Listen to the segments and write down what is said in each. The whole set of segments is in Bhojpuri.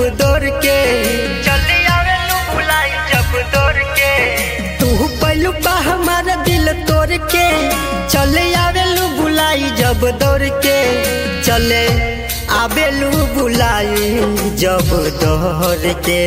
दौड़ के चले आवेलू बुलाई जब दौड़ के तू पहलू बा हमारा दिल तोड़ के चले आवेलू बुलाई जब दौड़ के चले आवेलू बुलाई जब दौड़ के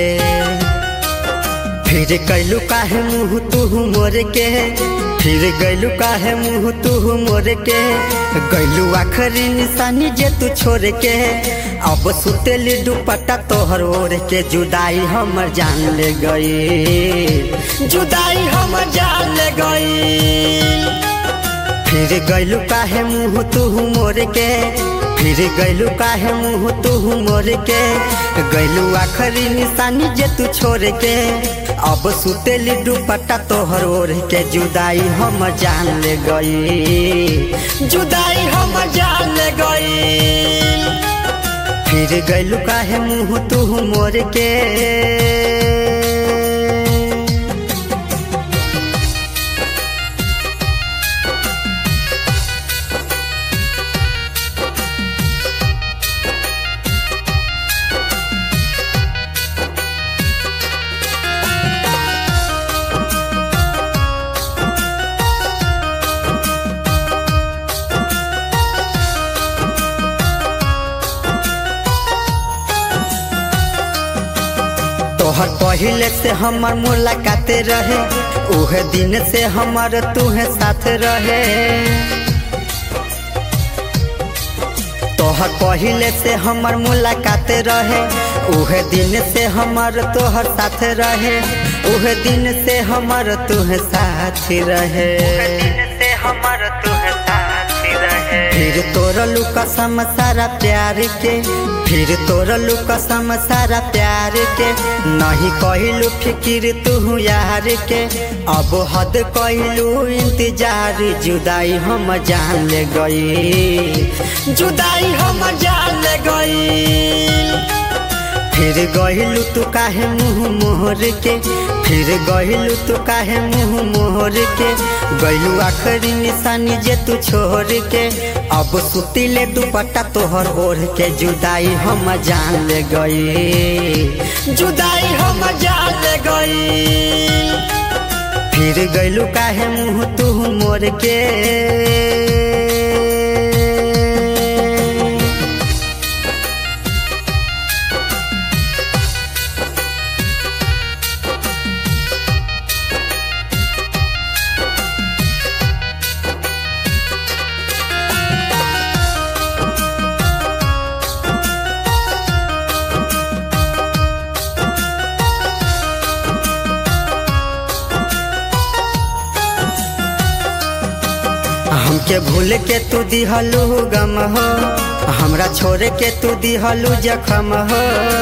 फिर कैलू काहे मुँह तू मोर के फिर गैलू काहे मुँह तू मोर के गैलू आखिरी निशानी जे तू छोड़ के अब सुतेली दुपट्टा तोहर ओढ़ के जुदाई हमर जान ले गई जुदाई हमर जान ले गई फिर गैलू काहे मुँह तू मोर के फिर गैलू काहे मुँह तू मोर के गैलू आखिरी निशानी जे तू छोड़ के अब सुतेली दुपट्टा तोहर ओढ़ के जुदाई हम जान ले गई जुदाई हम जान ले गई फिर गैलू काहे मुँह तू मोर के तोहर पहले से हमार मुलाकात रहे उहे दिन से हमार तुहे साथ रहे तोहर पहले से हमार मुलाकात रहे उहे दिन से हमार तोहर साथ रहे उहे दिन से हमार तुहे साथ रहे से हमार तुहे साथ रहे फिर तोरलू कसम सारा प्यार के फिर तोरलू कसम सारा प्यार के नहीं कहलू फिकिर तू यार के अब हद कहलू इंतजार जुदाई हम जान ले गई जुदाई हम जान ले गई फिर गहिलू तू काहे मुँह मोहर के फिर गहिलू तू काहे मुँह मोहर के गइलू आखिरी निशानी जे तू छोड़ के अब सुतीले दुपट्टा तोहर ओढ़ के जुदाई हम जान ले गई जुदाई हम जान ले गई फिर गइलू काहे मुँह तू मोर के हमके भूल के तू दिहलू गम हो हमरा छोड़ के तू दिहलू जखम हो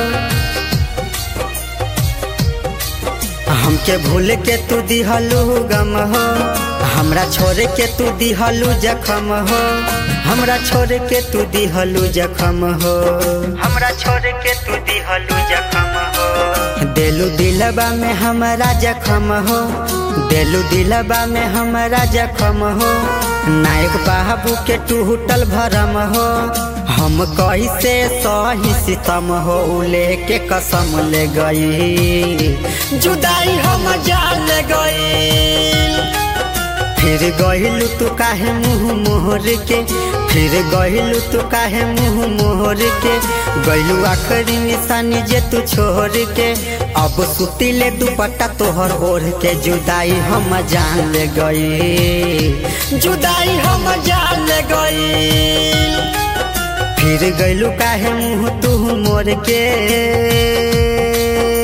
हमके भूल के तू दिहलू गम हो हमरा छोड़ के तू दिहलू जखम हो हमरा छोड़ के तू दिहलू जखम हो हमरा छोड़ के तू दिहलू जखम हो देलू दिलबा में हमरा जखम हो देलू दिलबा में हमरा जखम हो नायक बाबू के टूटल भरम हो हम कैसे सही सितम हो लेके कसम ले गई जुदाई हम जान ले गई फिर गहिलू तू काहे मुँह मोहर के फिर गहिलू तू काहे मुँह मोहर के गइलू आखिरी निशानी जे तू छोड़ के अब सुतीले दुपट्टा तोहर ओढ़ के जुदाई हम जान ले गई जुदाई हम जान ले गई फिर गइलू काहे मुँह तू मोर के